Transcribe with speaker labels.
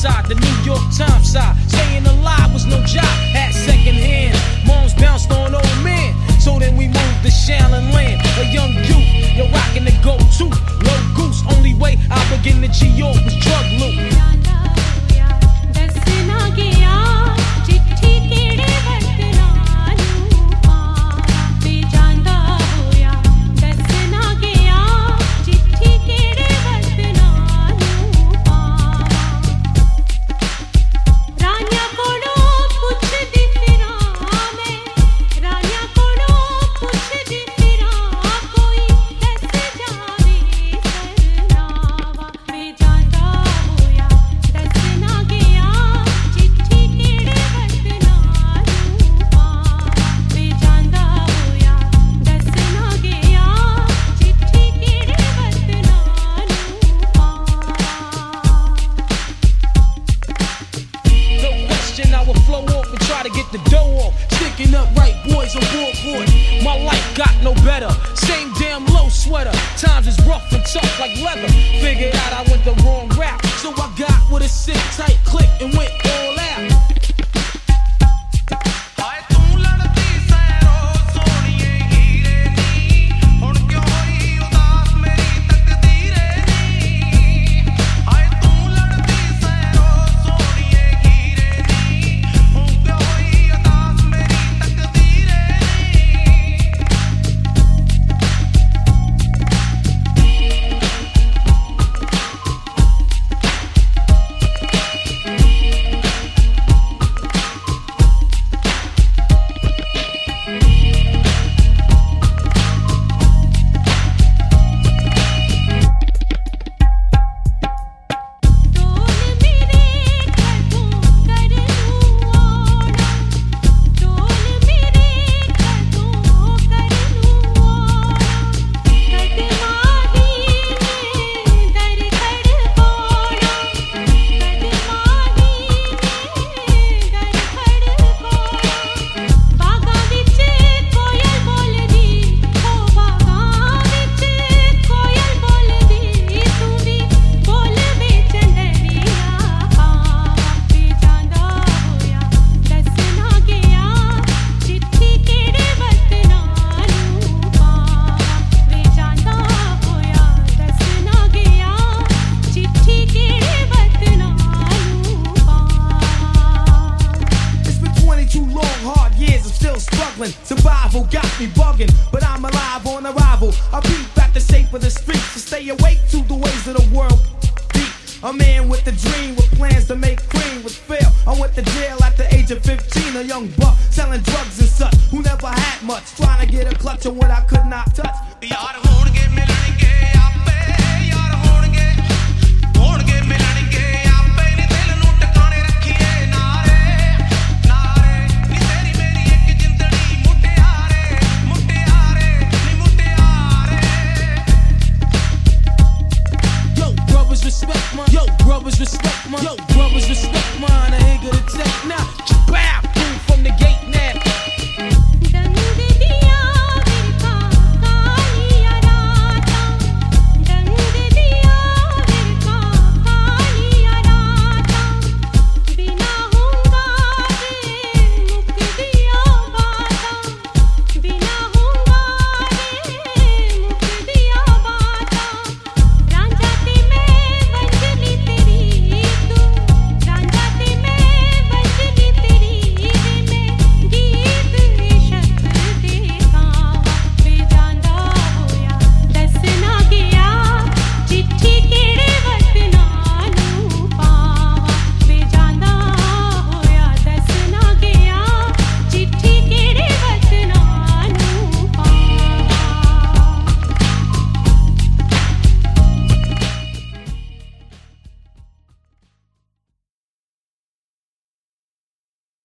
Speaker 1: side, the New York Times side. Staying alive was no job, had second hand. Moms bounced on old men, so then we moved to Shaolin Land. A young youth, you're rocking the go-to. Low goose, only way I begin to G.O. was drug loot.
Speaker 2: Survival got me bugging, but I'm alive on arrival. I peep at the shape of the streets to stay awake to the ways of the world. Deep. A man with a dream, with plans to make cream, was fail. I went to jail at the age of 15, a young buck selling drugs and such, who never had much, trying to get a clutch on what I could not touch.
Speaker 1: Respect mine, yo, brothers respect mine, I ain't gonna take